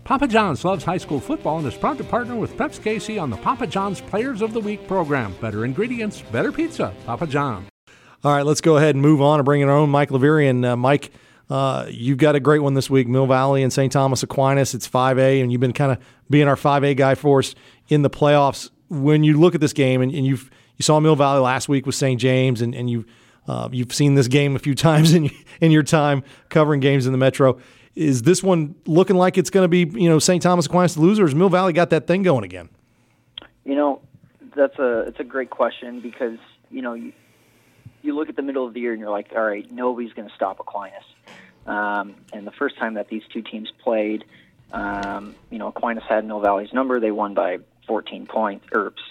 Papa John's loves high school football and is proud to partner with Peps Casey on the Papa John's Players of the Week program. Better ingredients, better pizza. Papa John's. All right, let's go ahead and move on and bring in our own Mike Laverian. Mike, you've got a great one this week, Mill Valley and St. Thomas Aquinas. It's 5A, and you've been kind of being our 5A guy for us in the playoffs. When you look at this game, and you saw Mill Valley last week with St. James, and you've seen this game a few times in your time covering games in the Metro. Is this one looking like it's going to be, St. Thomas Aquinas the loser, or has Mill Valley got that thing going again? It's a great question because, you look at the middle of the year and you're like, all right, nobody's going to stop Aquinas. And the first time that these two teams played, Aquinas had Mill Valley's number. They won by 11 points.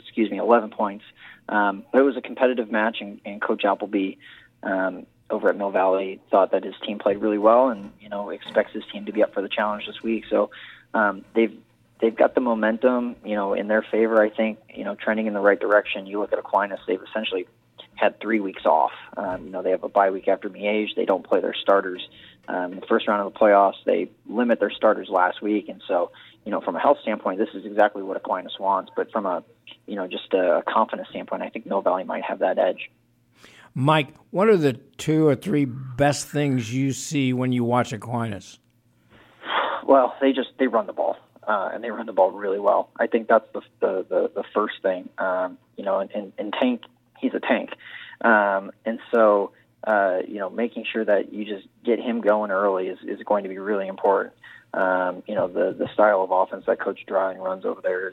But it was a competitive match, and Coach Appleby over at Mill Valley thought that his team played really well and, expects his team to be up for the challenge this week. So they've got the momentum, in their favor, I think, trending in the right direction. You look at Aquinas, they've essentially had 3 weeks off. They have a bye week after Miege. They don't play their starters. In the first round of the playoffs, they limit their starters last week. And so, from a health standpoint, this is exactly what Aquinas wants. But from a, just a confidence standpoint, I think Mill Valley might have that edge. Mike, what are the 2 or 3 best things you see when you watch Aquinas? Well, they run the ball, and they run the ball really well. I think that's the first thing. And Tank, he's a tank, and so making sure that you just get him going early is going to be really important. The style of offense that Coach Drying runs over there is,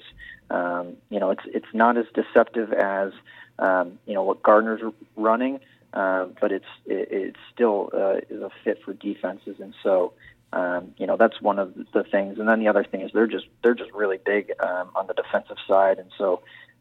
it's not as deceptive as what Gardner's running, but it's still is a fit for defenses, and so that's one of the things. And then the other thing is they're just really big on the defensive side, and so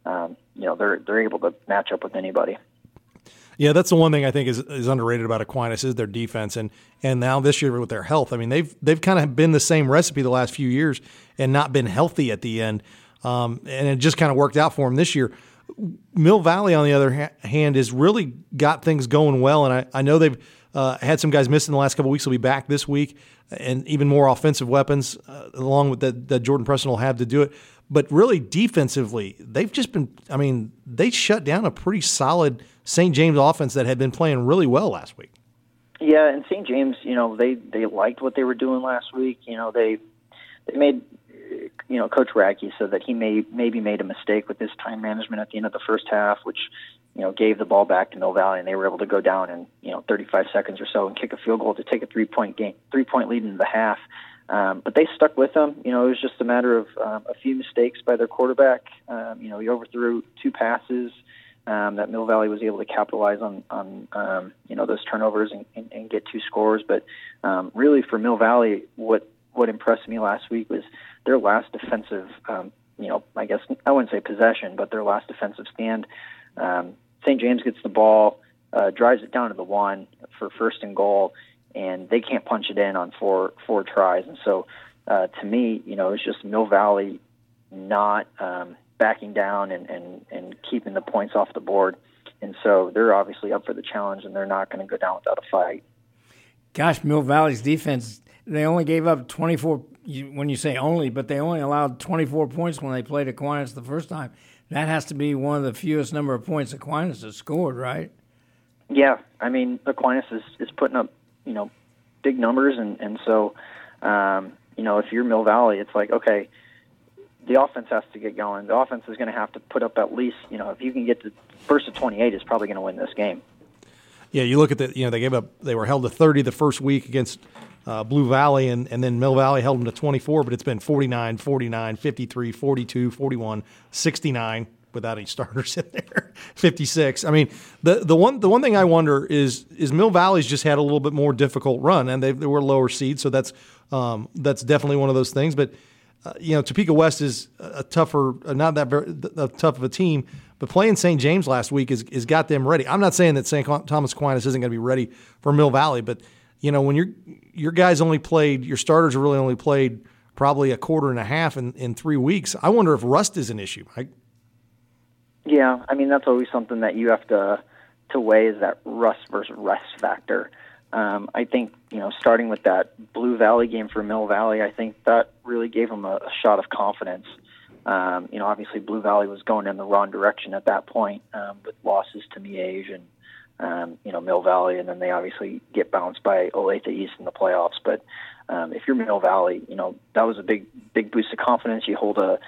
they're able to match up with anybody. Yeah, that's the one thing I think is underrated about Aquinas is their defense, and now this year with their health. I mean, they've kind of been the same recipe the last few years and not been healthy at the end, and it just kind of worked out for them this year. Mill Valley, on the other hand, has really got things going well, and I know they've had some guys missing the last couple of weeks. They'll be back this week, and even more offensive weapons along with that Jordan Preston will have to do it. But really defensively, they've just been – I mean, they shut down a pretty solid St. James offense that had been playing really well last week. Yeah, and St. James, they liked what they were doing last week. They made – Coach Radke said that he maybe made a mistake with his time management at the end of the first half, which, gave the ball back to Mill Valley, and they were able to go down in, 35 seconds or so and kick a field goal to take a 3-point lead into the half. But they stuck with them. It was just a matter of a few mistakes by their quarterback. He overthrew 2 passes that Mill Valley was able to capitalize on those turnovers and get 2 scores. But really for Mill Valley, what impressed me last week was their last defensive, I guess I wouldn't say possession, but their last defensive stand. St. James gets the ball, drives it down to the 1 for first and goal, and they can't punch it in on four tries. And so, to me, it's just Mill Valley not backing down and keeping the points off the board. And so they're obviously up for the challenge, and they're not going to go down without a fight. Gosh, Mill Valley's defense, they only gave up 24, when you say only, but they only allowed 24 points when they played Aquinas the first time. That has to be one of the fewest number of points Aquinas has scored, right? Yeah, I mean, Aquinas is putting up, big numbers, and so, if you're Mill Valley, it's like, okay, the offense has to get going. The offense is going to have to put up at least, if you can get to first to 28, is probably going to win this game. Yeah, you look at they were held to 30 the first week against Blue Valley, and then Mill Valley held them to 24, but it's been 49, 49, 53, 42, 41, 69 without any starters in there, 56. I mean, the one thing I wonder is Mill Valley's just had a little bit more difficult run, and they were lower seed, so that's definitely one of those things. But Topeka West is a tougher, not that very tough of a team, but playing St. James last week is got them ready. I'm not saying that St. Thomas Aquinas isn't going to be ready for Mill Valley, but when your guys your starters have really only played probably a quarter and a half in 3 weeks. I wonder if rust is an issue, Mike. Yeah, I mean, that's always something that you have to weigh, is that rust versus rest factor. I think, starting with that Blue Valley game for Mill Valley, I think that really gave them a shot of confidence. Obviously Blue Valley was going in the wrong direction at that point with losses to Miege and, Mill Valley, and then they obviously get bounced by Olathe East in the playoffs. But if you're Mill Valley, that was a big boost of confidence. You hold a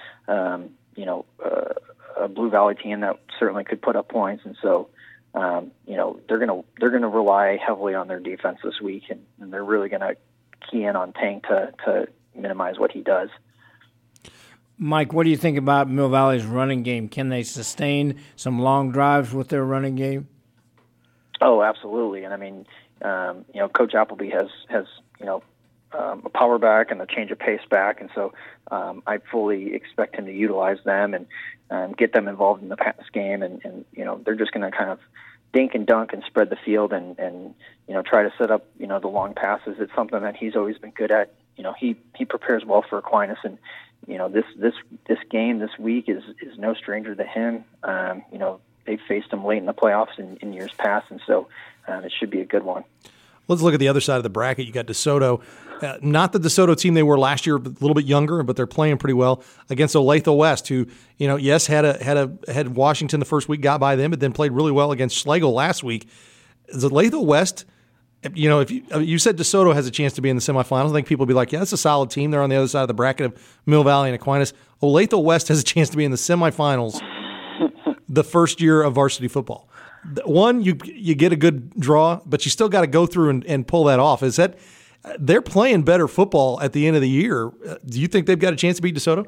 Blue Valley team that certainly could put up points, and so they're gonna rely heavily on their defense this week, and they're really gonna key in on Tank to minimize what he does. Mike, what do you think about Mill Valley's running game? Can they sustain some long drives with their running game? Oh, absolutely. And I mean, Coach Appleby has a power back and a change of pace back, and so I fully expect him to utilize them and get them involved in the pass game, and they're just going to kind of dink and dunk and spread the field and try to set up the long passes. It's something that he's always been good at. He prepares well for Aquinas, and this game this week is no stranger to him. They've faced him late in the playoffs in years past, and so it should be a good one. Let's look at the other side of the bracket. You got DeSoto. Not the DeSoto team they were last year, but a little bit younger, but they're playing pretty well against Olathe West, who, yes, had Washington the first week, got by them, but then played really well against Schlegel last week. Is Olathe West, if you said DeSoto has a chance to be in the semifinals, I think people would be like, yeah, that's a solid team. They're on the other side of the bracket of Mill Valley and Aquinas. Olathe West has a chance to be in the semifinals the first year of varsity football. One, you get a good draw, but you still got to go through and pull that off. Is that they're playing better football at the end of the year? Do you think they've got a chance to beat DeSoto?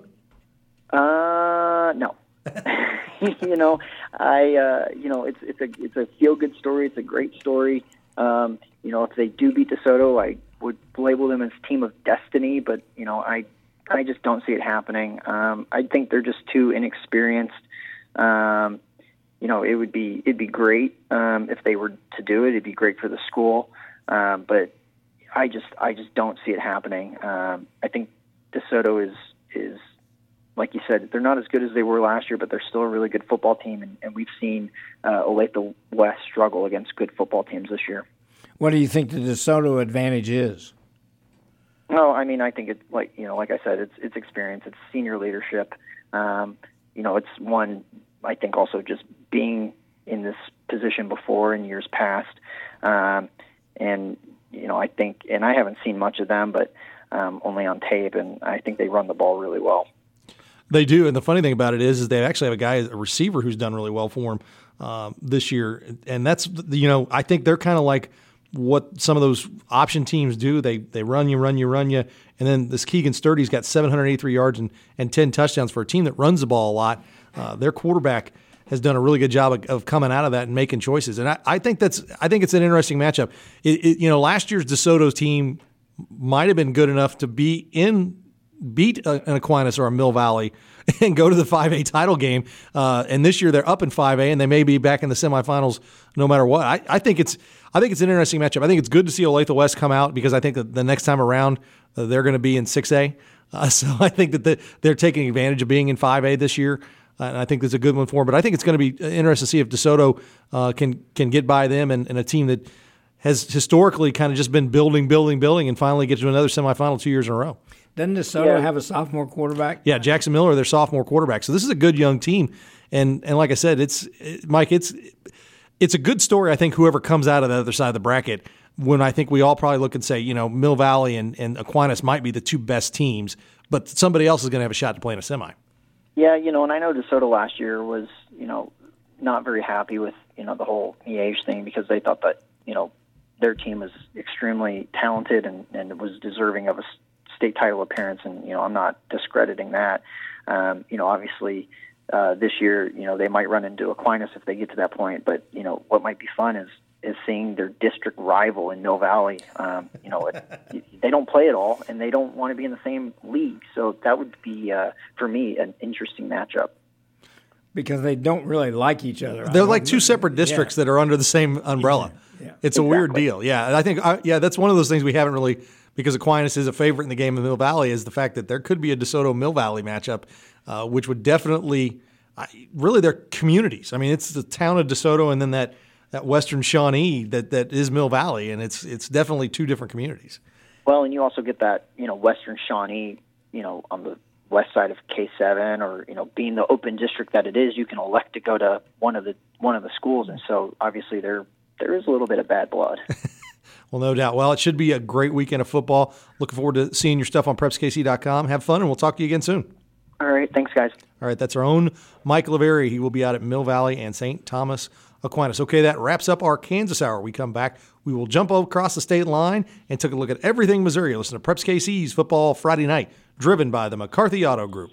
No. It's a feel good story. It's a great story. If they do beat DeSoto, I would label them as team of destiny, but I just don't see it happening. I think they're just too inexperienced. It'd be great if they were to do it. It'd be great for the school, but I just don't see it happening. I think DeSoto is like you said, they're not as good as they were last year, but they're still a really good football team, and we've seen Olathe West struggle against good football teams this year. What do you think the DeSoto advantage is? No, I mean, I think it's like I said, it's experience, it's senior leadership. It's one. I think also just being in this position before in years past, I think, and I haven't seen much of them, but only on tape, and I think they run the ball really well. They do, and the funny thing about it is they actually have a receiver who's done really well for them this year, and that's I think they're kind of like what some of those option teams do. They run you, and then this Keegan Sturdy's got 783 yards and 10 touchdowns for a team that runs the ball a lot. Their quarterback has done a really good job of coming out of that and making choices, and I think it's an interesting matchup. Last year's DeSoto team might have been good enough to beat an Aquinas or a Mill Valley and go to the 5A title game, and this year they're up in 5A and they may be back in the semifinals no matter what. I think it's an interesting matchup. I think it's good to see Olathe West come out because I think that the next time around they're going to be in 6A. So I think that they're taking advantage of being in 5A this year. And I think that's a good one for them. But I think it's going to be interesting to see if DeSoto can get by them and a team that has historically kind of just been building, and finally get to another semifinal 2 years in a row. Doesn't DeSoto have a sophomore quarterback? Yeah, Jackson Miller, their sophomore quarterback. So this is a good young team. And like I said, Mike, it's a good story, I think, whoever comes out of the other side of the bracket, when I think we all probably look and say, Mill Valley and Aquinas might be the two best teams, but somebody else is going to have a shot to play in a semi. Yeah, and I know DeSoto last year was, not very happy with, the whole Miege thing because they thought that, their team was extremely talented and was deserving of a state title appearance. And, I'm not discrediting that. Obviously this year, they might run into Aquinas if they get to that point. But, what might be fun is seeing their district rival in Mill Valley. They don't play at all, and they don't want to be in the same league. So that would be, for me, an interesting matchup. Because they don't really like each other. They're like two separate districts that are under the same umbrella. Yeah. It's a weird deal. Yeah, I think that's one of those things we haven't really, because Aquinas is a favorite in the game of Mill Valley, is the fact that there could be a DeSoto-Mill Valley matchup, which would definitely, really, they're communities. I mean, it's the town of DeSoto and then that Western Shawnee that is Mill Valley, and it's definitely two different communities. Well, and you also get that, Western Shawnee, on the west side of K7, or, being the open district that it is, you can elect to go to one of the schools. And so obviously there is a little bit of bad blood. Well, no doubt. Well, it should be a great weekend of football. Looking forward to seeing your stuff on PrepsKC.com. Have fun, and we'll talk to you again soon. All right. Thanks, guys. All right. That's our own Mike Lavery. He will be out at Mill Valley and St. Thomas Aquinas. Okay, that wraps up our Kansas Hour. We come back. We will jump across the state line and take a look at everything Missouri. Listen to Preps KC's Football Friday Night, driven by the McCarthy Auto Group.